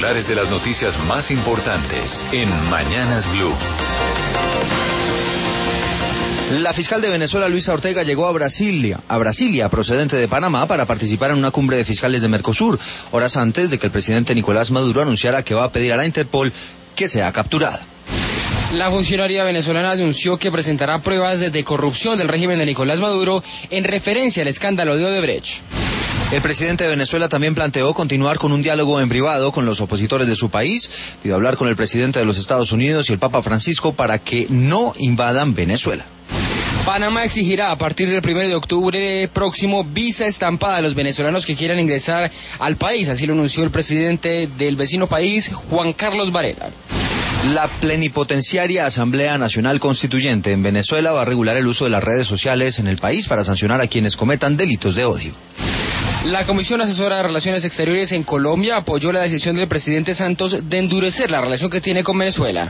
titulares de las noticias más importantes en Mañanas Blue. La fiscal de Venezuela, Luisa Ortega, llegó a Brasilia, procedente de Panamá, para participar en una cumbre de fiscales de Mercosur, horas antes de que el presidente Nicolás Maduro anunciara que va a pedir a la Interpol que sea capturada. La funcionaria venezolana anunció que presentará pruebas de corrupción del régimen de Nicolás Maduro en referencia al escándalo de Odebrecht. El presidente de Venezuela también planteó continuar con un diálogo en privado con los opositores de su país. Pidió hablar con el presidente de los Estados Unidos y el Papa Francisco para que no invadan Venezuela. Panamá exigirá a partir del 1 de octubre próximo visa estampada a los venezolanos que quieran ingresar al país. Así lo anunció el presidente del vecino país, Juan Carlos Varela. La plenipotenciaria Asamblea Nacional Constituyente en Venezuela va a regular el uso de las redes sociales en el país para sancionar a quienes cometan delitos de odio. La Comisión Asesora de Relaciones Exteriores en Colombia apoyó la decisión del presidente Santos de endurecer la relación que tiene con Venezuela.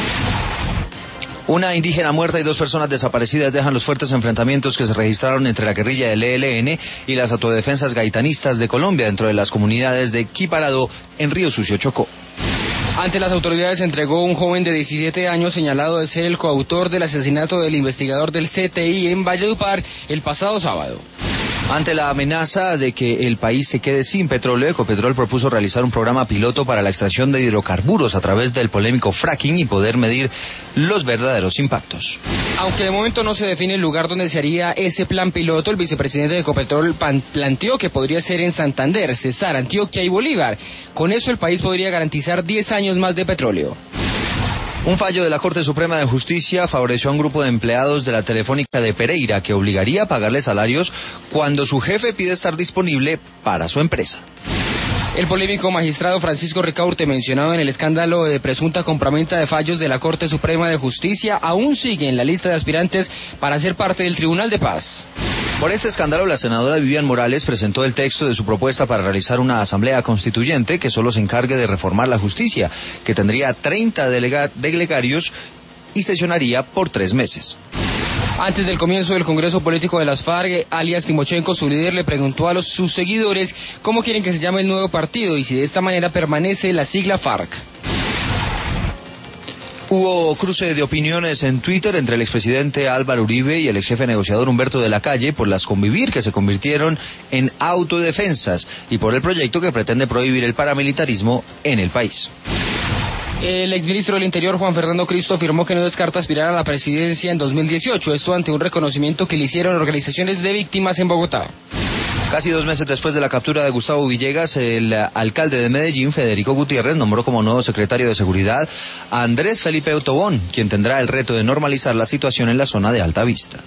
Una indígena muerta y 2 personas desaparecidas dejan los fuertes enfrentamientos que se registraron entre la guerrilla del ELN y las autodefensas gaitanistas de Colombia dentro de las comunidades de Quiparado en Río Sucio, Chocó. Ante las autoridades se entregó un joven de 17 años señalado de ser el coautor del asesinato del investigador del CTI en Valledupar el pasado sábado. Ante la amenaza de que el país se quede sin petróleo, Ecopetrol propuso realizar un programa piloto para la extracción de hidrocarburos a través del polémico fracking y poder medir los verdaderos impactos. Aunque de momento no se define el lugar donde se haría ese plan piloto, el vicepresidente de Ecopetrol planteó que podría ser en Santander, Cesar, Antioquia y Bolívar. Con eso el país podría garantizar 10 años más de petróleo. Un fallo de la Corte Suprema de Justicia favoreció a un grupo de empleados de la Telefónica de Pereira que obligaría a pagarle salarios cuando su jefe pide estar disponible para su empresa. El polémico magistrado Francisco Ricaurte, mencionado en el escándalo de presunta compraventa de fallos de la Corte Suprema de Justicia, aún sigue en la lista de aspirantes para ser parte del Tribunal de Paz. Por este escándalo, la senadora Vivian Morales presentó el texto de su propuesta para realizar una asamblea constituyente que solo se encargue de reformar la justicia, que tendría 30 delegarios y sesionaría por 3 meses. Antes del comienzo del Congreso Político de las FARC, alias Timochenko, su líder, le preguntó a sus seguidores cómo quieren que se llame el nuevo partido y si de esta manera permanece la sigla FARC. Hubo cruce de opiniones en Twitter entre el expresidente Álvaro Uribe y el exjefe negociador Humberto de la Calle por las convivir que se convirtieron en autodefensas y por el proyecto que pretende prohibir el paramilitarismo en el país. El exministro del Interior, Juan Fernando Cristo, afirmó que no descarta aspirar a la presidencia en 2018, esto ante un reconocimiento que le hicieron organizaciones de víctimas en Bogotá. Casi 2 meses después de la captura de Gustavo Villegas, el alcalde de Medellín, Federico Gutiérrez, nombró como nuevo secretario de Seguridad a Andrés Felipe Otobón, quien tendrá el reto de normalizar la situación en la zona de Alta Vista.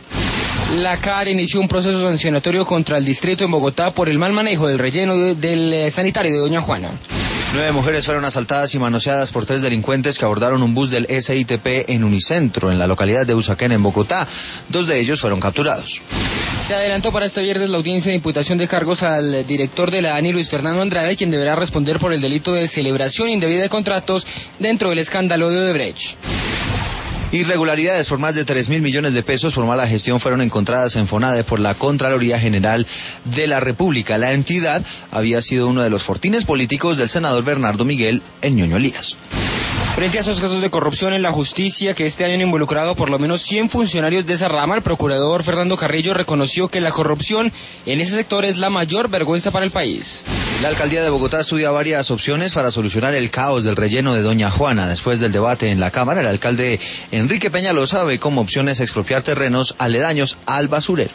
La CAR inició un proceso sancionatorio contra el distrito en Bogotá por el mal manejo del relleno del sanitario de Doña Juana. 9 mujeres fueron asaltadas y manoseadas por 3 delincuentes que abordaron un bus del SITP en Unicentro, en la localidad de Usaquén, en Bogotá. 2 de ellos fueron capturados. Se adelantó para este viernes la audiencia de imputación de cargos al director de la ANI, Luis Fernando Andrade, quien deberá responder por el delito de celebración indebida de contratos dentro del escándalo de Odebrecht. Irregularidades por más de 3.000 millones de pesos por mala gestión fueron encontradas en FONADE por la Contraloría General de la República. La entidad había sido uno de los fortines políticos del senador Bernardo Miguel El Ñoño Elías. Frente a esos casos de corrupción en la justicia que este año han involucrado por lo menos 100 funcionarios de esa rama, el procurador Fernando Carrillo reconoció que la corrupción en ese sector es la mayor vergüenza para el país. La alcaldía de Bogotá estudia varias opciones para solucionar el caos del relleno de Doña Juana. Después del debate en la Cámara, el alcalde Enrique Peñalosa ve como opciones expropiar terrenos aledaños al basurero.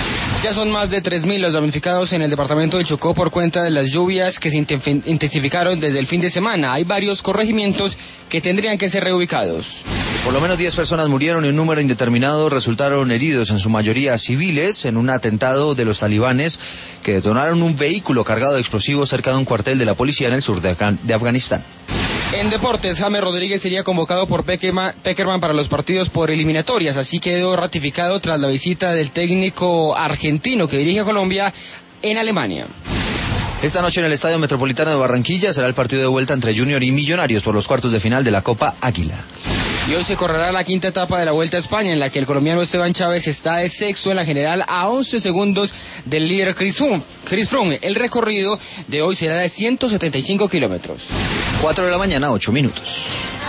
Ya son más de 3.000 los damnificados en el departamento de Chocó por cuenta de las lluvias que se intensificaron desde el fin de semana. Hay varios corregimientos que tendrían que ser reubicados. Por lo menos 10 personas murieron y un número indeterminado resultaron heridos, en su mayoría civiles, en un atentado de los talibanes que detonaron un vehículo cargado de explosivos cerca de un cuartel de la policía en el sur de Afganistán. En deportes, James Rodríguez sería convocado por Peckerman para los partidos por eliminatorias, así quedó ratificado tras la visita del técnico argentino que dirige a Colombia en Alemania. Esta noche en el Estadio Metropolitano de Barranquilla será el partido de vuelta entre Junior y Millonarios por los cuartos de final de la Copa Águila. Y hoy se correrá la quinta etapa de la Vuelta a España, en la que el colombiano Esteban Chávez está de sexto en la general a 11 segundos del líder Chris Froome. El recorrido de hoy será de 175 kilómetros. 4 de la mañana, 8 minutos.